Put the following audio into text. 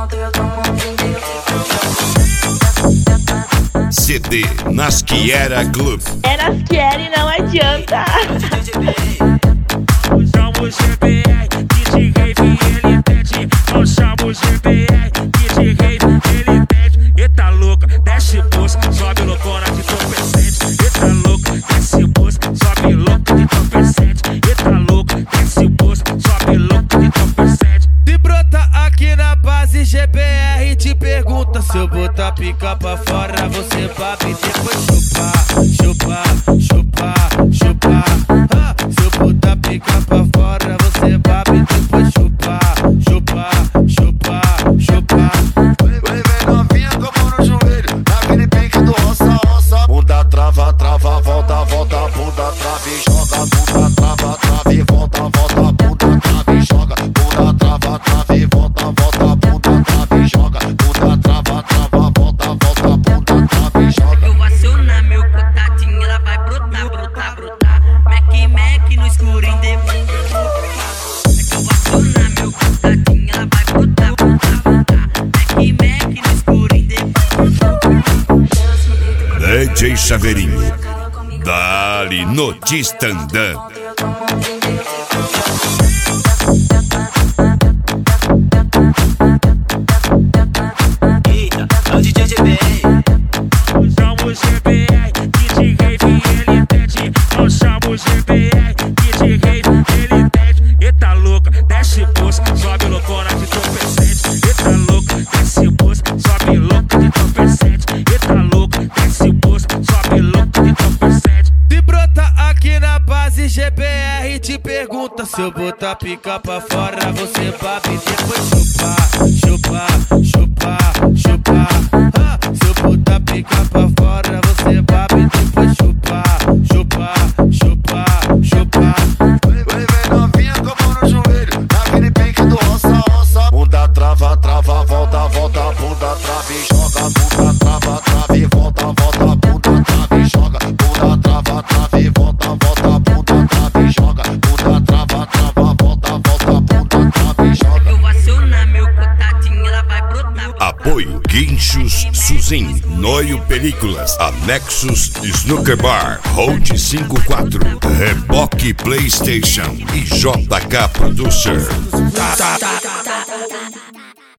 CD Nasquiera Club. É Nasquiera e não adianta. Chama o GBR, que de rave ele pede. Não chama o GBR, que de rave ele pede. Eita louca, desce bolsa, sobe loucona de entorpecente. Eita louca, desce bolsa, sobe louca de entorpecente. Eita louca, desce bolsa, sobe louca de entorpecente. Se brota aqui na base, GBR te pergunta: se eu botar pica pra fora, você babe e depois chupar, chupar, chupar, chupar. Se eu botar pica pra fora, você babe e depois chupar, chupar, chupar, chupar. Vem novinha com a mão no joelho, naquele pique do roça, roça. Bunda trava, trava, volta, volta. Bunda trava e joga. Bunda trava, trava e volta, volta. Bunda trava e joga. Bunda trava, trava e volta, volta. Bunda trava e joga. Bunda trava, trava, volta, volta. Bunda trava e joga. Eu vou acionar meu contatinho, ela vai brotar, brotar, brotar. Mac, Mac no escuro em depois. Eu vou acionar meu contatinho, ela vai brotar, brotar, brotar. Mac, Mac no escuro em depois. DJ Chaveirinho. Dali no Tistandã. Eita, é o DJ GBR. Chama o GBR, que de rave ele pede. Não chama o GBR, que de rave ele pede. Eita louca, desce bolsa, sobe loucona de entorpecente. Eita louca, desce bolsa, sobe louca de entorpecente. Eita louca, desce bolsa, sobe louca de entorpecente. Se brota aqui na base, GBR te pergunta: se eu botar pica pra fora, você babe e depois chupar, chupar, chupar, chupar. Se eu botar pica pra fora, você babe e depois chupar, chupar, chupar, chupar. Vem novinha com a mão no joelho, naquele pique do roça, roça. Bunda trava, trava, volta, volta. Bunda trava e joga. Bunda trava, trava e volta, volta. Bunda trava e joga. Bunda trava, trava e volta, volta. Bunda trava e joga. Bunda trava, trava, volta, volta. Bunda trava e joga. Eu vou acionar meu contatinho, ela vai brotar. Apoio Guinchos Suzin, Noio Películas, Anexos Snooker Bar, Road 54, Reboque PlayStation e JK Producer. Tá, tá, tá, tá.